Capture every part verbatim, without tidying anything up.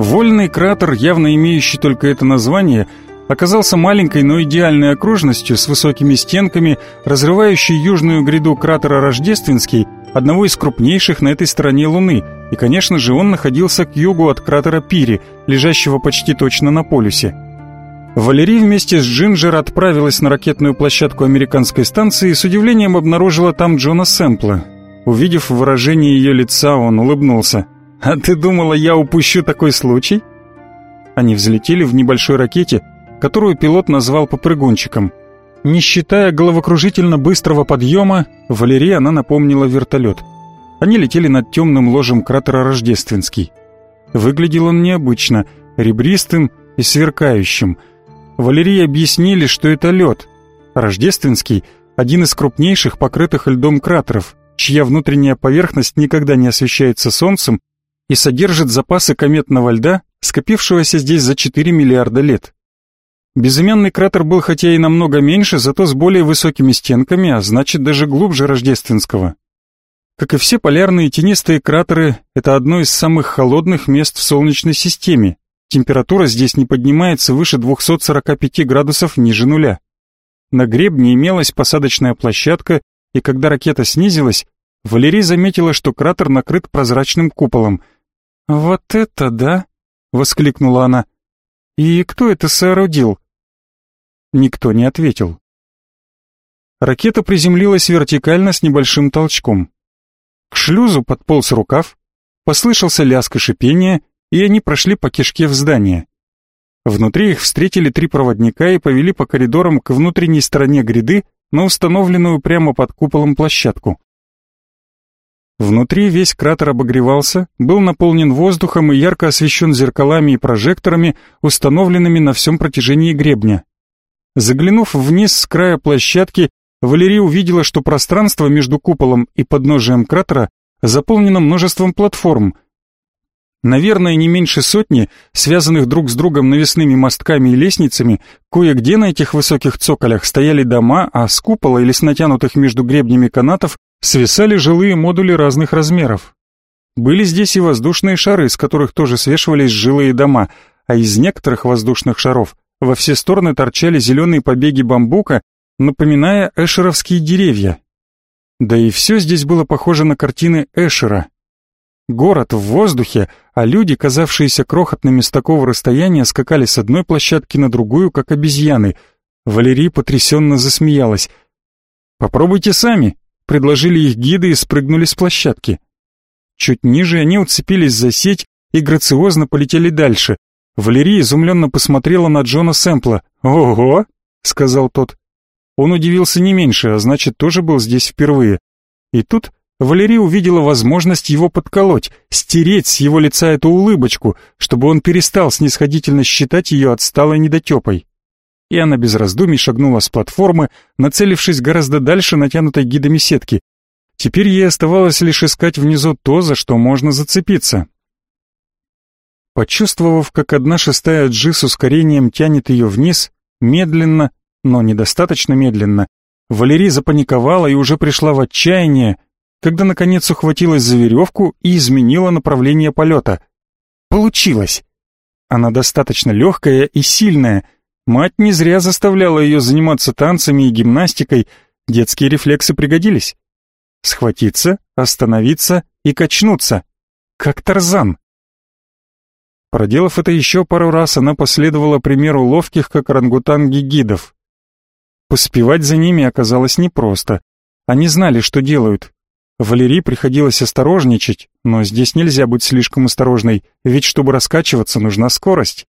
Вольный кратер, явно имеющий только это название, оказался маленькой, но идеальной окружностью с высокими стенками, разрывающей южную гряду кратера Рождественский, одного из крупнейших на этой стороне Луны, и, конечно же, он находился к югу от кратера Пири, лежащего почти точно на полюсе. Валерий вместе с Джинджер отправилась на ракетную площадку американской станции и с удивлением обнаружила там Джона Сэмпла. Увидев выражение ее лица, он улыбнулся. «А ты думала, я упущу такой случай?» Они взлетели в небольшой ракете, которую пилот назвал попрыгунчиком. Не считая головокружительно быстрого подъема, Валерии она напомнила вертолет. Они летели над темным ложем кратера Рождественский. Выглядел он необычно, ребристым и сверкающим. Валерии объяснили, что это лед. Рождественский — один из крупнейших покрытых льдом кратеров, чья внутренняя поверхность никогда не освещается солнцем и содержит запасы кометного льда, скопившегося здесь за четыре миллиарда лет. Безымянный кратер был хотя и намного меньше, зато с более высокими стенками, а значит даже глубже Рождественского. Как и все полярные тенистые кратеры, это одно из самых холодных мест в Солнечной системе. Температура здесь не поднимается выше двухсот сорока пяти градусов ниже нуля. На гребне имелась посадочная площадка, и когда ракета снизилась, Валерий заметила, что кратер накрыт прозрачным куполом. «Вот это да!» — воскликнула она. «И кто это соорудил?» Никто не ответил. Ракета приземлилась вертикально с небольшим толчком. К шлюзу подполз рукав, послышался лязг и шипение, и они прошли по кишке в здание. Внутри их встретили три проводника и повели по коридорам к внутренней стороне гряды на установленную прямо под куполом площадку. Внутри весь кратер обогревался, был наполнен воздухом и ярко освещен зеркалами и прожекторами, установленными на всем протяжении гребня. Заглянув вниз с края площадки, Валерия увидела, что пространство между куполом и подножием кратера заполнено множеством платформ. Наверное, не меньше сотни, связанных друг с другом навесными мостками и лестницами, кое-где на этих высоких цоколях стояли дома, а с купола или с натянутых между гребнями канатов свисали жилые модули разных размеров. Были здесь и воздушные шары, с которых тоже свешивались жилые дома, а из некоторых воздушных шаров во все стороны торчали зеленые побеги бамбука, напоминая эшеровские деревья. Да и все здесь было похоже на картины Эшера. Город в воздухе, а люди, казавшиеся крохотными с такого расстояния, скакали с одной площадки на другую, как обезьяны. Валерия потрясенно засмеялась. «Попробуйте сами», — предложили их гиды и спрыгнули с площадки. Чуть ниже они уцепились за сеть и грациозно полетели дальше. Валерия изумленно посмотрела на Джона Сэмпла. «Ого!» — сказал тот. Он удивился не меньше, а значит, тоже был здесь впервые. И тут Валерия увидела возможность его подколоть, стереть с его лица эту улыбочку, чтобы он перестал снисходительно считать ее отсталой недотепой. И она без раздумий шагнула с платформы, нацелившись гораздо дальше натянутой гидами сетки. Теперь ей оставалось лишь искать внизу то, за что можно зацепиться. Почувствовав, как одна шестая джи с ускорением тянет ее вниз, медленно, но недостаточно медленно, Валерия запаниковала и уже пришла в отчаяние, когда наконец ухватилась за веревку и изменила направление полета. Получилось! Она достаточно легкая и сильная. Мать не зря заставляла ее заниматься танцами и гимнастикой, детские рефлексы пригодились. Схватиться, остановиться и качнуться, как Тарзан. Проделав это еще пару раз, она последовала примеру ловких, как орангутанги, гидов. Поспевать за ними оказалось непросто. Они знали, что делают. Валерии приходилось осторожничать, но здесь нельзя быть слишком осторожной, ведь чтобы раскачиваться, нужна скорость.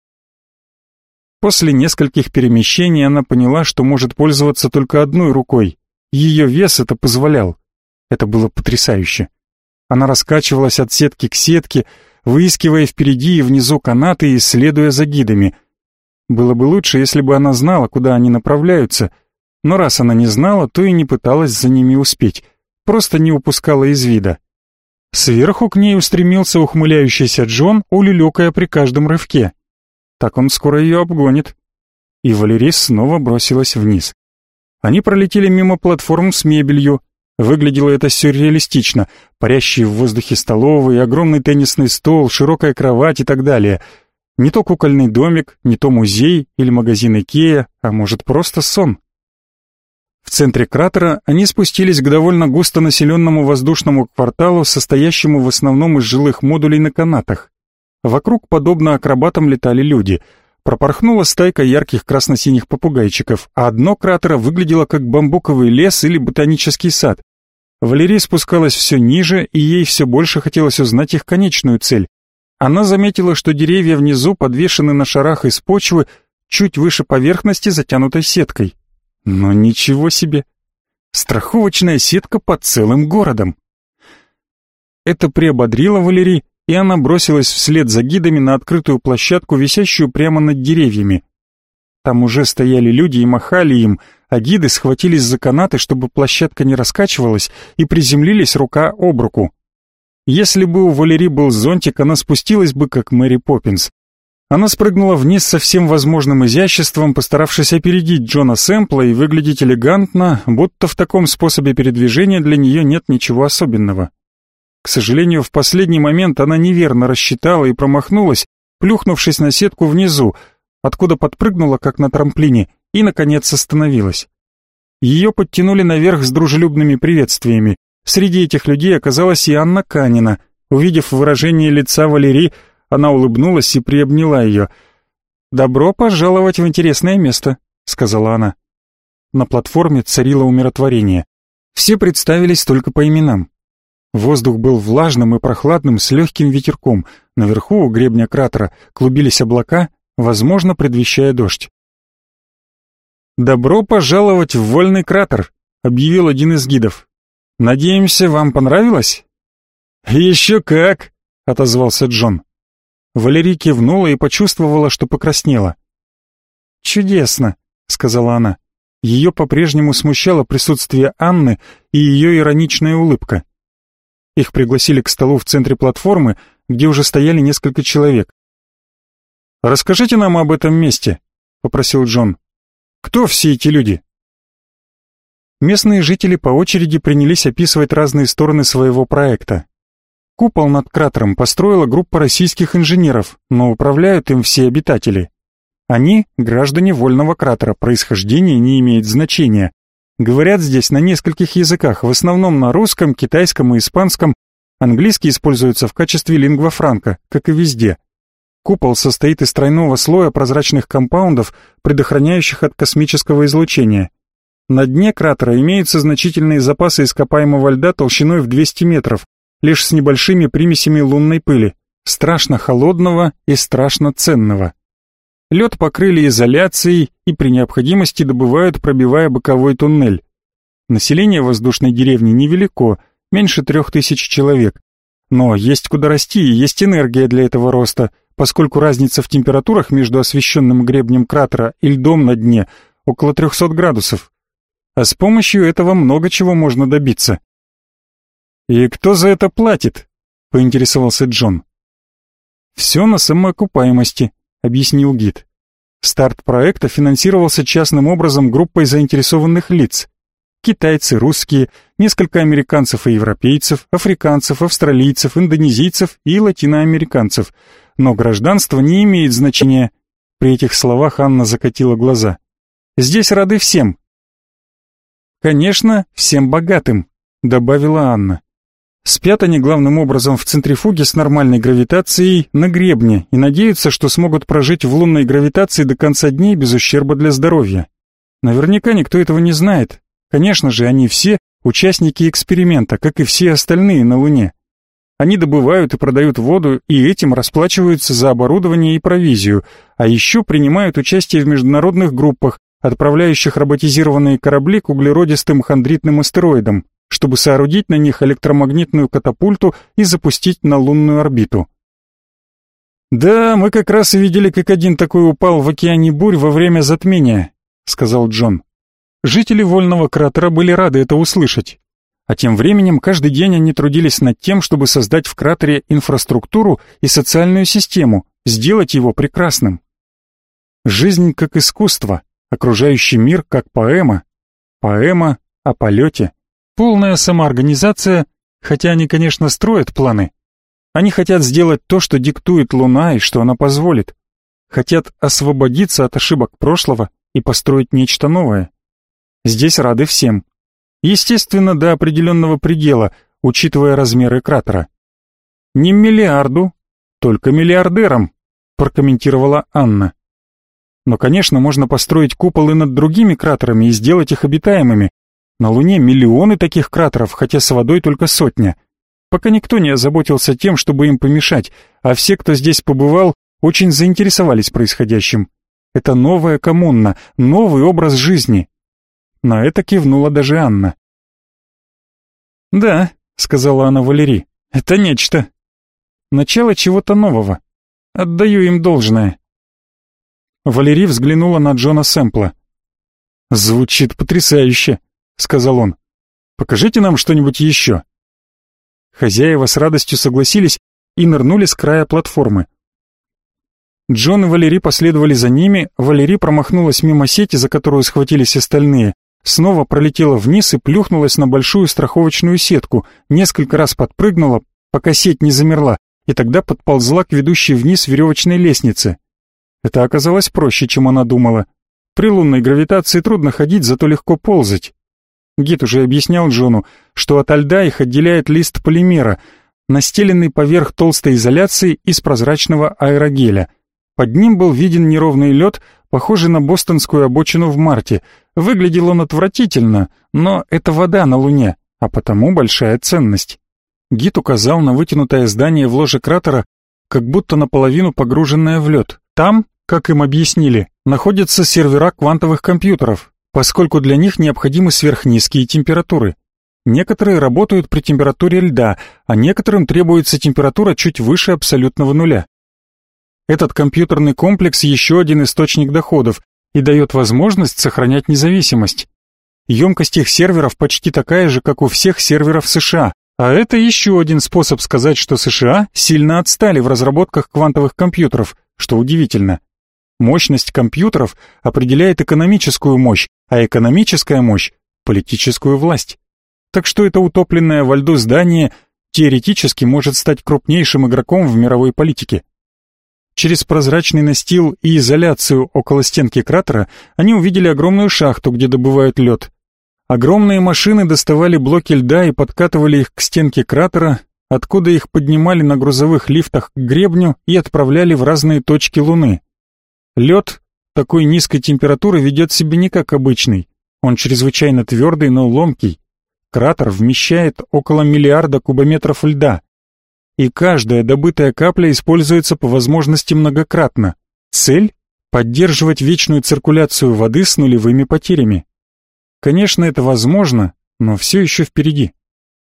После нескольких перемещений она поняла, что может пользоваться только одной рукой. Ее вес это позволял. Это было потрясающе. Она раскачивалась от сетки к сетке, выискивая впереди и внизу канаты и следуя за гидами. Было бы лучше, если бы она знала, куда они направляются, но раз она не знала, то и не пыталась за ними успеть, просто не упускала из вида. Сверху к ней устремился ухмыляющийся Джон, улюлюкая при каждом рывке. Так он скоро ее обгонит. И Валерия снова бросилась вниз. Они пролетели мимо платформ с мебелью. Выглядело это сюрреалистично. Парящие в воздухе столовые, огромный теннисный стол, широкая кровать и так далее. Не то кукольный домик, не то музей или магазин Икеа, а может просто сон. В центре кратера они спустились к довольно густонаселенному воздушному кварталу, состоящему в основном из жилых модулей на канатах. Вокруг, подобно акробатам, летали люди. Пропорхнула стайка ярких красно-синих попугайчиков, а дно кратера выглядело как бамбуковый лес или ботанический сад. Валерия спускалась все ниже, и ей все больше хотелось узнать их конечную цель. Она заметила, что деревья внизу подвешены на шарах из почвы, чуть выше поверхности, затянутой сеткой. Но ничего себе! Страховочная сетка под целым городом! Это приободрило Валерий, и она бросилась вслед за гидами на открытую площадку, висящую прямо над деревьями. Там уже стояли люди и махали им, а гиды схватились за канаты, чтобы площадка не раскачивалась, и приземлились рука об руку. Если бы у Валерии был зонтик, она спустилась бы, как Мэри Поппинс. Она спрыгнула вниз со всем возможным изяществом, постаравшись опередить Джона Сэмпла и выглядеть элегантно, будто в таком способе передвижения для нее нет ничего особенного. К сожалению, в последний момент она неверно рассчитала и промахнулась, плюхнувшись на сетку внизу, откуда подпрыгнула, как на трамплине, и, наконец, остановилась. Ее подтянули наверх с дружелюбными приветствиями. Среди этих людей оказалась и Анна Канина. Увидев выражение лица Валерии, она улыбнулась и приобняла ее. «Добро пожаловать в интересное место», — сказала она. На платформе царило умиротворение. Все представились только по именам. Воздух был влажным и прохладным, с легким ветерком. Наверху, у гребня кратера, клубились облака, возможно, предвещая дождь. «Добро пожаловать в вольный кратер», — объявил один из гидов. «Надеемся, вам понравилось?» «Еще как», — отозвался Джон. Валерия кивнула и почувствовала, что покраснела. «Чудесно», — сказала она. Ее по-прежнему смущало присутствие Анны и ее ироничная улыбка. Их пригласили к столу в центре платформы, где уже стояли несколько человек. «Расскажите нам об этом месте», — попросил Джон. «Кто все эти люди?» Местные жители по очереди принялись описывать разные стороны своего проекта. Купол над кратером построила группа российских инженеров, но управляют им все обитатели. Они — граждане вольного кратера, происхождение не имеет значения. Говорят здесь на нескольких языках, в основном на русском, китайском и испанском. Английский используется в качестве лингва франка, как и везде. Купол состоит из тройного слоя прозрачных компаундов, предохраняющих от космического излучения. На дне кратера имеются значительные запасы ископаемого льда толщиной в двести метров, лишь с небольшими примесями лунной пыли, страшно холодного и страшно ценного. Лед покрыли изоляцией и при необходимости добывают, пробивая боковой туннель. Население воздушной деревни невелико, меньше трех тысяч человек. Но есть куда расти и есть энергия для этого роста, поскольку разница в температурах между освещенным гребнем кратера и льдом на дне около трехсот градусов. А с помощью этого много чего можно добиться. «И кто за это платит?» — поинтересовался Джон. «Все на самоокупаемости», — объяснил гид. Старт проекта финансировался частным образом группой заинтересованных лиц. Китайцы, русские, несколько американцев и европейцев, африканцев, австралийцев, индонезийцев и латиноамериканцев. Но гражданство не имеет значения. При этих словах Анна закатила глаза. «Здесь рады всем». «Конечно, всем богатым», — добавила Анна. Спят они главным образом в центрифуге с нормальной гравитацией на гребне и надеются, что смогут прожить в лунной гравитации до конца дней без ущерба для здоровья. Наверняка никто этого не знает. Конечно же, они все участники эксперимента, как и все остальные на Луне. Они добывают и продают воду и этим расплачиваются за оборудование и провизию, а еще принимают участие в международных группах, отправляющих роботизированные корабли к углеродистым хондритным астероидам, чтобы соорудить на них электромагнитную катапульту и запустить на лунную орбиту. «Да, мы как раз и видели, как один такой упал в океане бурь во время затмения», — сказал Джон. Жители вольного кратера были рады это услышать. А тем временем каждый день они трудились над тем, чтобы создать в кратере инфраструктуру и социальную систему, сделать его прекрасным. Жизнь как искусство, окружающий мир как поэма, поэма о полете. Полная самоорганизация, хотя они, конечно, строят планы. Они хотят сделать то, что диктует Луна и что она позволит, хотят освободиться от ошибок прошлого и построить нечто новое. Здесь рады всем. Естественно, до определенного предела, учитывая размеры кратера. «Не миллиарду, только миллиардерам», прокомментировала Анна. Но, конечно, можно построить куполы над другими кратерами и сделать их обитаемыми. На Луне миллионы таких кратеров, хотя с водой только сотня. Пока никто не озаботился тем, чтобы им помешать, а все, кто здесь побывал, очень заинтересовались происходящим. Это новая коммуна, новый образ жизни. На это кивнула даже Анна. «Да», — сказала она Валерии, — «это нечто. Начало чего-то нового. Отдаю им должное». Валерий взглянула на Джона Сэмпла. «Звучит потрясающе», — сказал он. «Покажите нам что-нибудь еще». Хозяева с радостью согласились и нырнули с края платформы. Джон и Валерий последовали за ними, Валерий промахнулась мимо сети, за которую схватились остальные, снова пролетела вниз и плюхнулась на большую страховочную сетку, несколько раз подпрыгнула, пока сеть не замерла, и тогда подползла к ведущей вниз веревочной лестнице. Это оказалось проще, чем она думала. При лунной гравитации трудно ходить, зато легко ползать. Гид уже объяснял Джону, что ото льда их отделяет лист полимера, настеленный поверх толстой изоляции из прозрачного аэрогеля. Под ним был виден неровный лед, похожий на бостонскую обочину в марте. Выглядел он отвратительно, но это вода на Луне, а потому большая ценность. Гид указал на вытянутое здание в ложе кратера, как будто наполовину погруженное в лед. Там, как им объяснили, находятся сервера квантовых компьютеров, поскольку для них необходимы сверхнизкие температуры. Некоторые работают при температуре льда, а некоторым требуется температура чуть выше абсолютного нуля. Этот компьютерный комплекс еще один источник доходов и дает возможность сохранять независимость. Емкость их серверов почти такая же, как у всех серверов США, а это еще один способ сказать, что США сильно отстали в разработках квантовых компьютеров, что удивительно. Мощность компьютеров определяет экономическую мощь, а экономическая мощь – политическую власть. Так что это утопленное во льду здание теоретически может стать крупнейшим игроком в мировой политике. Через прозрачный настил и изоляцию около стенки кратера они увидели огромную шахту, где добывают лед. Огромные машины доставали блоки льда и подкатывали их к стенке кратера, откуда их поднимали на грузовых лифтах к гребню и отправляли в разные точки Луны. Лед такой низкой температуры ведет себя не как обычный. Он чрезвычайно твердый, но ломкий. Кратер вмещает около миллиарда кубометров льда. И каждая добытая капля используется по возможности многократно. Цель — поддерживать вечную циркуляцию воды с нулевыми потерями. Конечно, это возможно, но все еще впереди.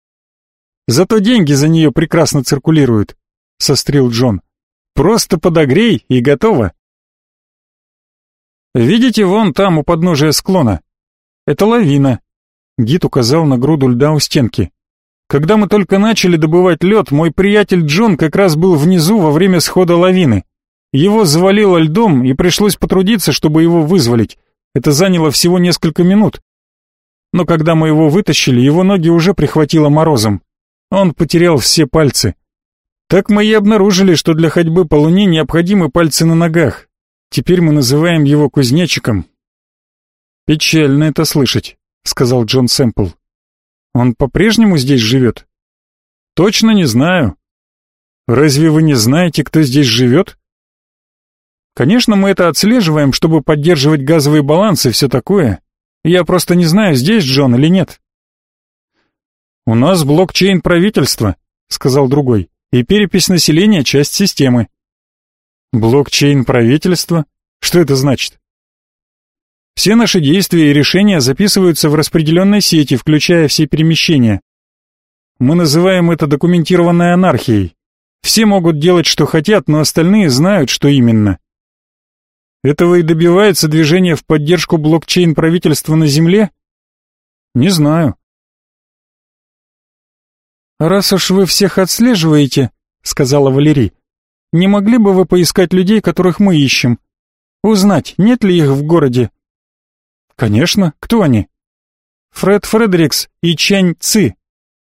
«Зато деньги за нее прекрасно циркулируют», — сострил Джон. «Просто подогрей и готово». «Видите, вон там у подножия склона? Это лавина». Гид указал на груду льда у стенки. «Когда мы только начали добывать лед, мой приятель Джон как раз был внизу во время схода лавины. Его завалило льдом, и пришлось потрудиться, чтобы его вызволить. Это заняло всего несколько минут. Но когда мы его вытащили, его ноги уже прихватило морозом. Он потерял все пальцы. Так мы и обнаружили, что для ходьбы по Луне необходимы пальцы на ногах. Теперь мы называем его кузнечиком». «Печально это слышать», — сказал Джон Сэмпл. «Он по-прежнему здесь живет?» «Точно не знаю». «Разве вы не знаете, кто здесь живет?» «Конечно, мы это отслеживаем, чтобы поддерживать газовый баланс и все такое. Я просто не знаю, здесь Джон или нет». «У нас блокчейн правительства», — сказал другой, «и перепись населения — часть системы». «Блокчейн правительства? Что это значит?» «Все наши действия и решения записываются в распределенной сети, включая все перемещения. Мы называем это документированной анархией. Все могут делать, что хотят, но остальные знают, что именно. Этого и добивается движение в поддержку блокчейн правительства на Земле? Не знаю». «Раз уж вы всех отслеживаете, — сказала Валерий, — не могли бы вы поискать людей, которых мы ищем? Узнать, нет ли их в городе?» «Конечно. Кто они?» «Фред Фредерикс и Чань Ци».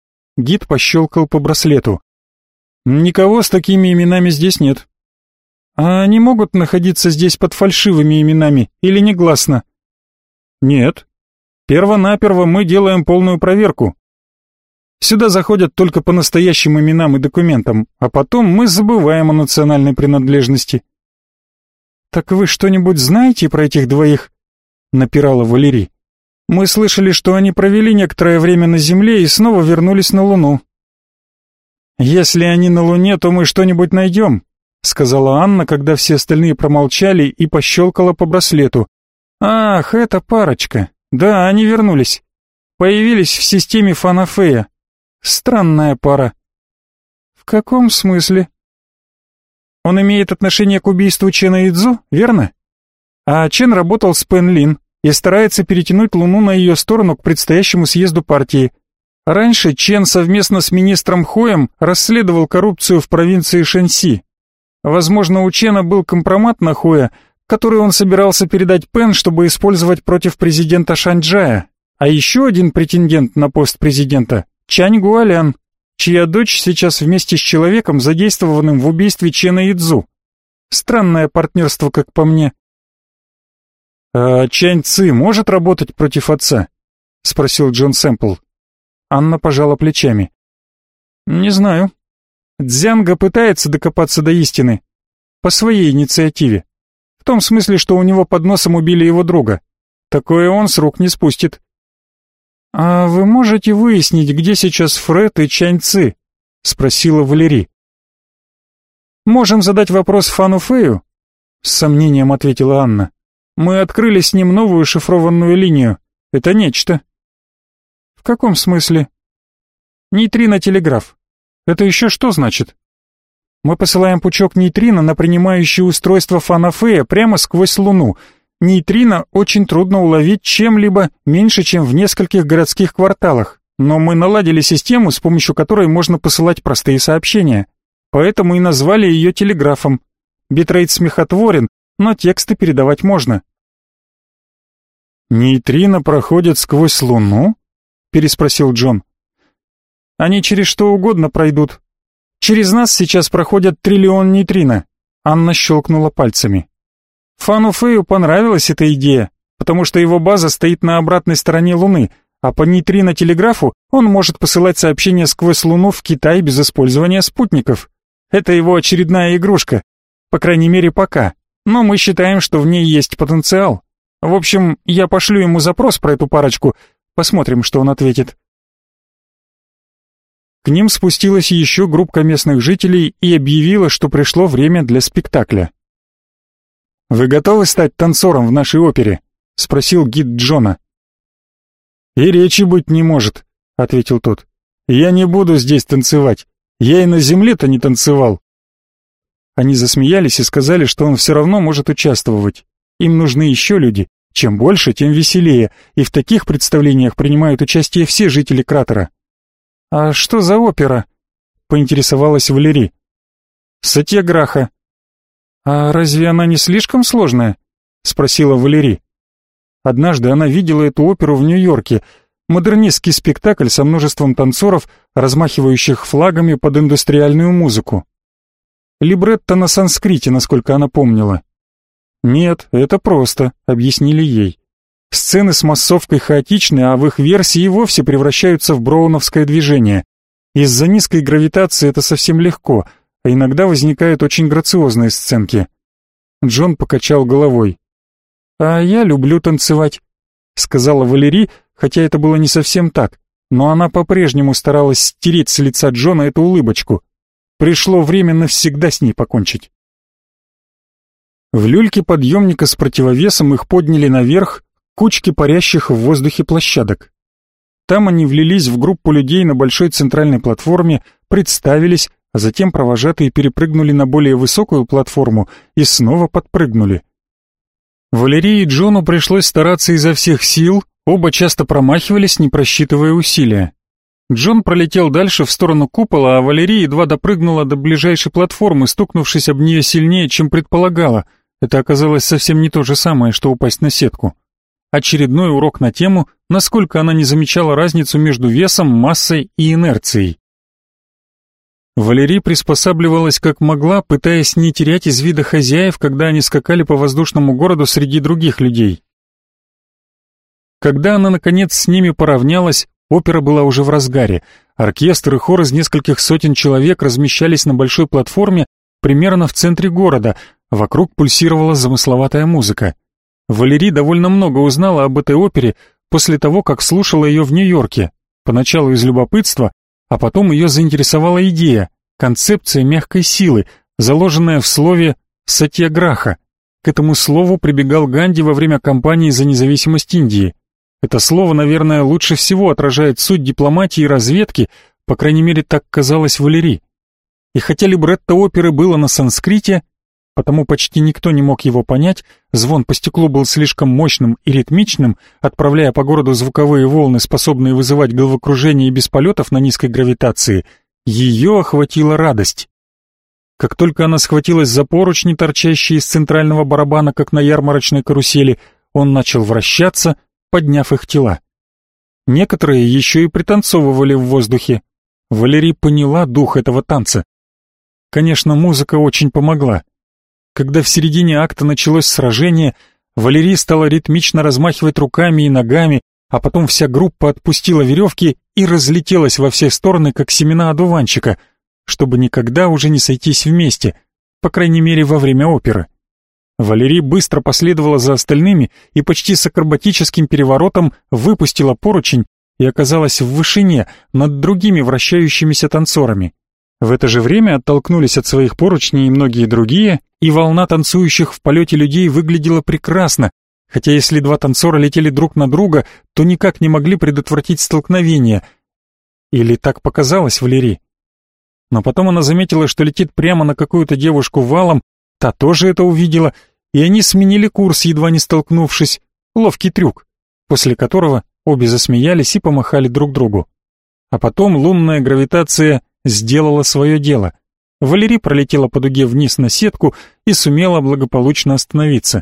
Гид пощелкал по браслету. «Никого с такими именами здесь нет». А они могут находиться здесь под фальшивыми именами или негласно? Нет. Первонаперво мы делаем полную проверку. Сюда заходят только по настоящим именам и документам, а потом мы забываем о национальной принадлежности. Так вы что-нибудь знаете про этих двоих? Напирала Валерий. Мы слышали, что они провели некоторое время на Земле и снова вернулись на Луну. Если они на Луне, то мы что-нибудь найдем, сказала Анна, когда все остальные промолчали, и пощелкала по браслету. Ах, эта парочка. Да, они вернулись. Появились в системе Фанафея. Странная пара. В каком смысле? Он имеет отношение к убийству Чена Идзу, верно? А Чен работал с Пен Лин и старается перетянуть Луну на ее сторону к предстоящему съезду партии. Раньше Чен совместно с министром Хоем расследовал коррупцию в провинции Шэньси. Возможно, у Чена был компромат на Хоя, который он собирался передать Пен, чтобы использовать против президента Шаньчжая. А еще один претендент на пост президента — Чань Гуалян, чья дочь сейчас вместе с человеком, задействованным в убийстве Чена Идзу. Странное партнерство, как по мне. «А Чань Ци может работать против отца?» — спросил Джон Сэмпл. Анна пожала плечами. «Не знаю. Цзянга пытается докопаться до истины. По своей инициативе. В том смысле, что у него под носом убили его друга. Такое он с рук не спустит». «А вы можете выяснить, где сейчас Фред и Чань Ци?» — спросила Валерий. «Можем задать вопрос Фану Фэю?» — с сомнением ответила Анна. «Мы открыли с ним новую шифрованную линию. Это нечто». «В каком смысле?» «Нейтрино-телеграф. Это еще что значит?» «Мы посылаем пучок нейтрино на принимающее устройство Фана Фэя прямо сквозь Луну. Нейтрино очень трудно уловить чем-либо меньше, чем в нескольких городских кварталах, но мы наладили систему, с помощью которой можно посылать простые сообщения. Поэтому и назвали ее телеграфом. Битрейт смехотворен, но тексты передавать можно». «Нейтрино проходят сквозь Луну?» — переспросил Джон. «Они через что угодно пройдут. Через нас сейчас проходят триллион нейтрино». Анна щелкнула пальцами. Фану Фэю понравилась эта идея, потому что его база стоит на обратной стороне Луны, а по нейтрино-телеграфу он может посылать сообщения сквозь Луну в Китай без использования спутников. Это его очередная игрушка, по крайней мере пока, но мы считаем, что в ней есть потенциал. В общем, я пошлю ему запрос про эту парочку, посмотрим, что он ответит. К ним спустилась еще группа местных жителей и объявила, что пришло время для спектакля. «Вы готовы стать танцором в нашей опере?» — спросил гид Джона. «И речи быть не может», — ответил тот. «Я не буду здесь танцевать. Я и на земле-то не танцевал». Они засмеялись и сказали, что он все равно может участвовать. Им нужны еще люди. Чем больше, тем веселее, и в таких представлениях принимают участие все жители кратера. «А что за опера?» — поинтересовалась Валерий. «Сатьяграха». «А разве она не слишком сложная?» — спросила Валерий. Однажды она видела эту оперу в Нью-Йорке. Модернистский спектакль со множеством танцоров, размахивающих флагами под индустриальную музыку. Либретто на санскрите, насколько она помнила. «Нет, это просто», — объяснили ей. Сцены с массовкой хаотичны, а в их версии и вовсе превращаются в броуновское движение. Из-за низкой гравитации это совсем легко, а иногда возникают очень грациозные сценки. Джон покачал головой. «А я люблю танцевать», — сказала Валерий, хотя это было не совсем так, но она по-прежнему старалась стереть с лица Джона эту улыбочку. Пришло время навсегда с ней покончить. В люльке подъемника с противовесом их подняли наверх кучки парящих в воздухе площадок. Там они влились в группу людей на большой центральной платформе, представились, а затем провожатые перепрыгнули на более высокую платформу и снова подпрыгнули. Валерии и Джону пришлось стараться изо всех сил, оба часто промахивались, не просчитывая усилия. Джон пролетел дальше в сторону купола, а Валерия едва допрыгнула до ближайшей платформы, стукнувшись об нее сильнее, чем предполагала. Это оказалось совсем не то же самое, что упасть на сетку. Очередной урок на тему, насколько она не замечала разницу между весом, массой и инерцией. Валерий приспосабливалась как могла, пытаясь не терять из вида хозяев, когда они скакали по воздушному городу среди других людей. Когда она, наконец, с ними поравнялась, опера была уже в разгаре. Оркестр и хор из нескольких сотен человек размещались на большой платформе примерно в центре города, вокруг пульсировала замысловатая музыка. Валерий довольно много узнала об этой опере после того, как слушала ее в Нью-Йорке, поначалу из любопытства, а потом ее заинтересовала идея, концепция мягкой силы, заложенная в слове «сатьяграха». К этому слову прибегал Ганди во время кампании за независимость Индии. Это слово, наверное, лучше всего отражает суть дипломатии и разведки, по крайней мере, так казалось Валерии. И хотя либретто оперы было на санскрите, потому почти никто не мог его понять, звон по стеклу был слишком мощным и ритмичным, отправляя по городу звуковые волны, способные вызывать головокружение и без полетов на низкой гравитации, ее охватила радость. Как только она схватилась за поручни, торчащие из центрального барабана, как на ярмарочной карусели, он начал вращаться, подняв их тела. Некоторые еще и пританцовывали в воздухе. Валерий поняла дух этого танца. Конечно, музыка очень помогла. Когда в середине акта началось сражение, Валерий стала ритмично размахивать руками и ногами, а потом вся группа отпустила веревки и разлетелась во все стороны, как семена одуванчика, чтобы никогда уже не сойтись вместе, по крайней мере, во время оперы. Валерий быстро последовала за остальными и почти с акробатическим переворотом выпустила поручень и оказалась в вышине над другими вращающимися танцорами. В это же время оттолкнулись от своих поручней и многие другие, и волна танцующих в полете людей выглядела прекрасно, хотя если два танцора летели друг на друга, то никак не могли предотвратить столкновение. Или так показалось Валерии. Но потом она заметила, что летит прямо на какую-то девушку валом, та тоже это увидела, и они сменили курс, едва не столкнувшись. Ловкий трюк, после которого обе засмеялись и помахали друг другу. А потом лунная гравитация сделала свое дело. Валерий пролетела по дуге вниз на сетку и сумела благополучно остановиться.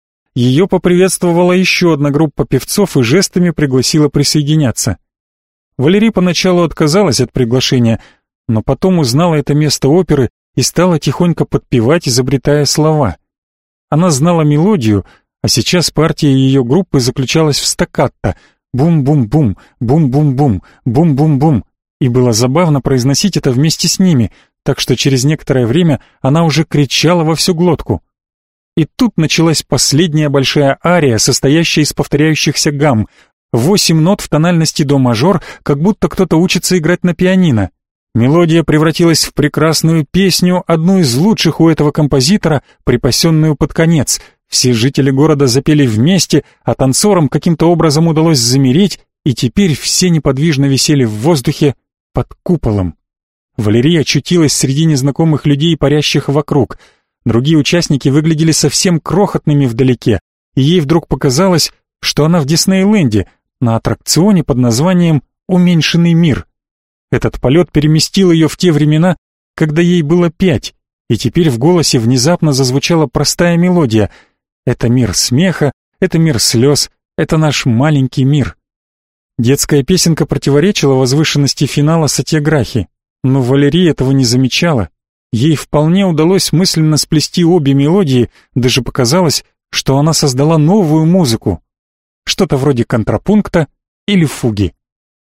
Ее поприветствовала еще одна группа певцов и жестами пригласила присоединяться. Валерий поначалу отказалась от приглашения, но потом узнала это место оперы и стала тихонько подпевать, изобретая слова. Она знала мелодию, а сейчас партия ее группы заключалась в стаккато: бум-бум-бум, бум-бум-бум, бум-бум-бум. И было забавно произносить это вместе с ними, так что через некоторое время она уже кричала во всю глотку. И тут началась последняя большая ария, состоящая из повторяющихся гамм, восемь нот в тональности до мажор, как будто кто-то учится играть на пианино. Мелодия превратилась в прекрасную песню, одну из лучших у этого композитора, припасенную под конец. Все жители города запели вместе, а танцорам каким-то образом удалось замереть, и теперь все неподвижно висели в воздухе под куполом. Валерия очутилась среди незнакомых людей, парящих вокруг. Другие участники выглядели совсем крохотными вдалеке, и ей вдруг показалось, что она в Диснейленде, на аттракционе под названием «Уменьшенный мир». Этот полет переместил ее в те времена, когда ей было пять, и теперь в голосе внезапно зазвучала простая мелодия. «Это мир смеха, это мир слез, это наш маленький мир». Детская песенка противоречила возвышенности финала сатьяграхи, но Валерия этого не замечала. Ей вполне удалось мысленно сплести обе мелодии, даже показалось, что она создала новую музыку, что-то вроде контрапункта или фуги.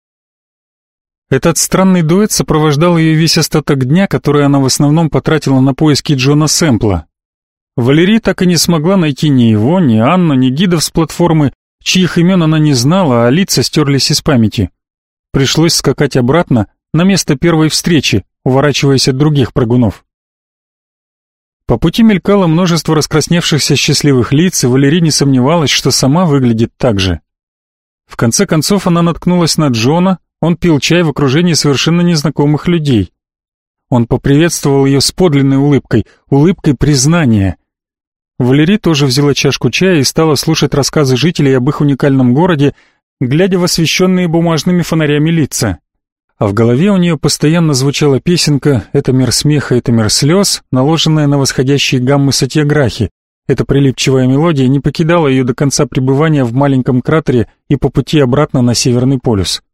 Этот странный дуэт сопровождал ее весь остаток дня, который она в основном потратила на поиски Джона Сэмпла. Валерия так и не смогла найти ни его, ни Анну, ни гидов с платформы, чьих имен она не знала, а лица стерлись из памяти. Пришлось скакать обратно на место первой встречи, уворачиваясь от других прыгунов. По пути мелькало множество раскрасневшихся счастливых лиц, и Валерия не сомневалась, что сама выглядит так же. В конце концов она наткнулась на Джона, он пил чай в окружении совершенно незнакомых людей. Он поприветствовал ее с подлинной улыбкой, улыбкой признания. Валерия тоже взяла чашку чая и стала слушать рассказы жителей об их уникальном городе, глядя в освещенные бумажными фонарями лица. А в голове у нее постоянно звучала песенка «Это мир смеха, это мир слез», наложенная на восходящие гаммы сатьяграхи. Эта прилипчивая мелодия не покидала ее до конца пребывания в маленьком кратере и по пути обратно на Северный полюс.